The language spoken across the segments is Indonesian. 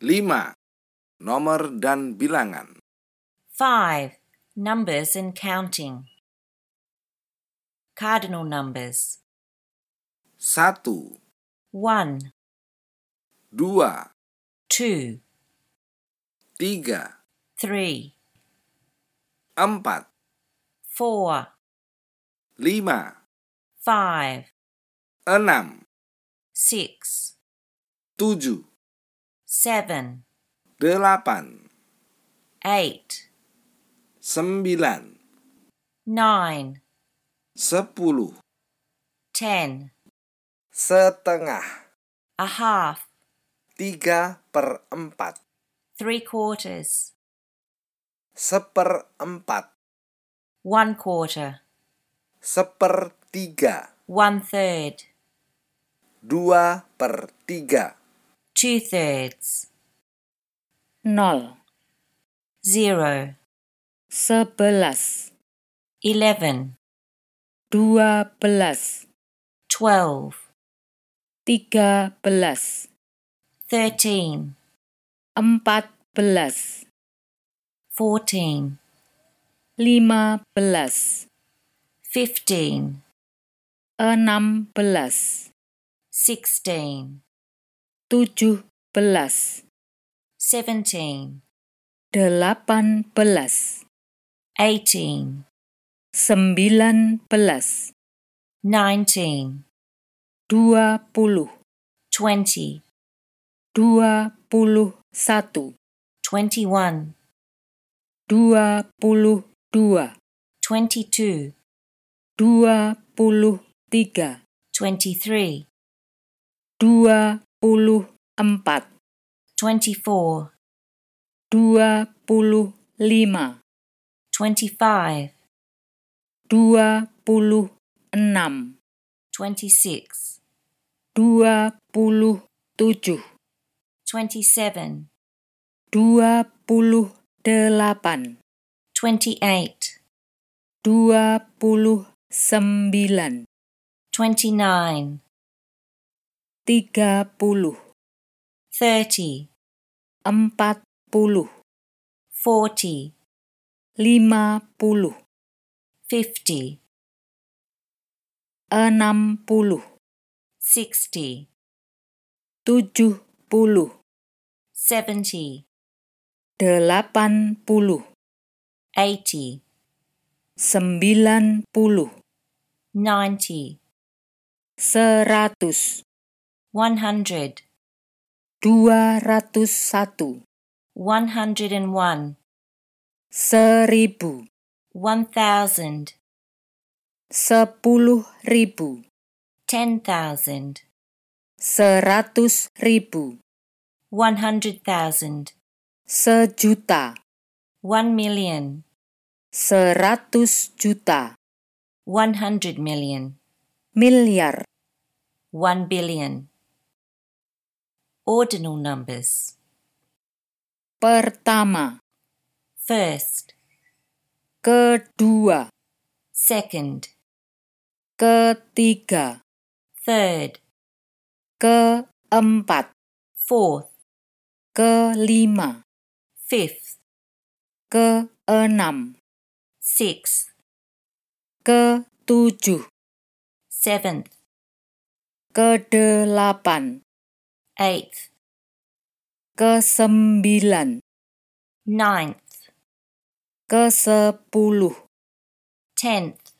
5. Nomor dan bilangan. 5. Numbers and counting. Cardinal numbers. 1, 1, 2, 2, 3, 3, 4, 4, 5, 5, 6, 6, 7, 7, 8, 8, 9, 9, 10, 10, setengah, a half, 3/4, 3/4, 1/4, 1/4, 1/3, 1/3, 2/3, 2/3, 0, 0, 11, 11, 12, 12, 13, 13, 14, 14, 15, 15, 16, 16, 17, 17, 18, 18, 19, 19, 20, 20, 21, 21, 22, 22, 23, 23, 24, 24, 25, 25, 26, 26, 27, 27, 28, 28, 29, 29, 30, 30, 40, 40, 50, 50, 60, 60, 70, 70, 80, 80, 90, 90, 100, 100, 201, 101, 1000, 1,000, 10.000, 10,000, 100.000, 100,000, sejuta, 1 million, 100 juta, 100 million, miliar, 1 billion. Ordinal numbers. pertama, First, kedua, second, ketiga, third, keempat, fourth, kelima, fifth, keenam, sixth, ketujuh, seventh, kedelapan, eighth, kesembilan, ninth, kesepuluh, 10th,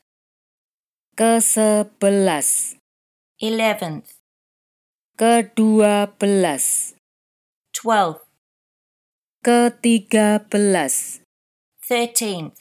kesebelas, 11th, kedua belas, 12th, ketiga belas, 13th,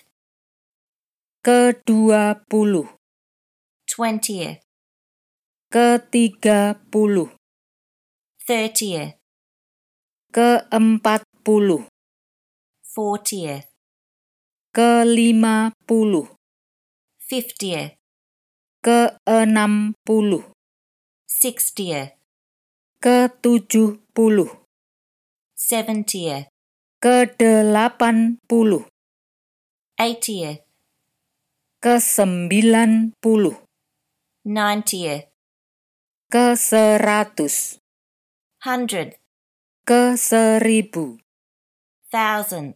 kedua puluh, 20th, ketiga puluh, 30th, keempat puluh, 40th, kelima puluh, 50th, keenam puluh, 60th, ketujuh puluh, 70th, kedelapan puluh, 80th, kesembilan puluh, 90th, keseratus, 100th, ke 1000. thousandth,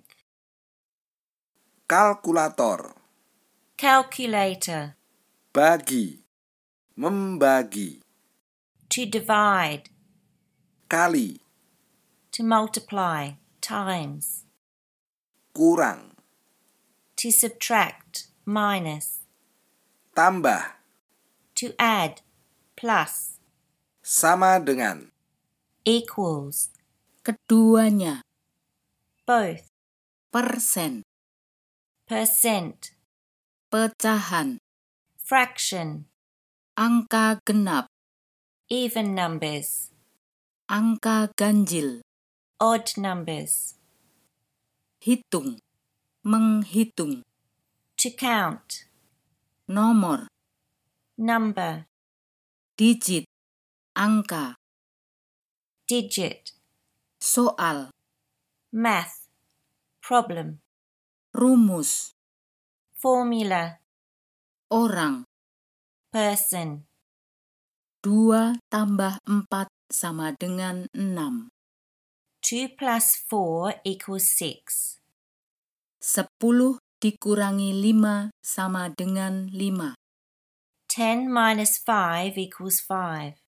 kalkulator, calculator, bagi, membagi, to divide, kali, to multiply, times, kurang, to subtract, minus, tambah, to add, plus, sama dengan, equals, Keduanya. both, Persen. percent, Pecahan. fraction, Angka genap. even numbers, Angka ganjil. odd numbers, Hitung. Menghitung. to count, Nomor. number, Digit. Angka. digit, Soal. math, problem, Rumus. formula, Orang. person, 2 tambah 4 sama dengan 6. 2 plus 4 equals 6. 10 dikurangi 5 sama dengan 5. 10 minus 5 equals 5.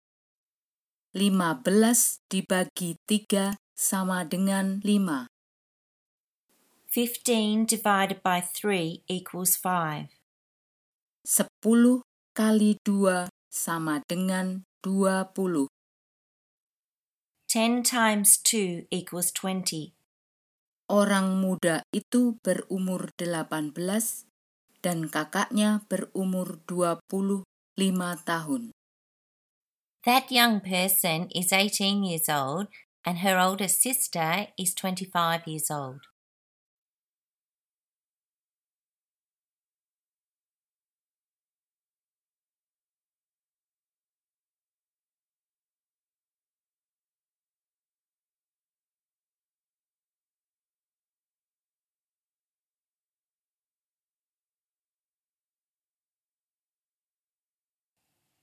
15 dibagi 3 sama dengan 5. 15 divided by 3 equals 5. 10 kali 2 sama dengan 20. 10 times 2 equals 20. Orang muda itu berumur 18 dan kakaknya berumur 25 tahun. That young person is 18 years old and her older sister is 25 years old.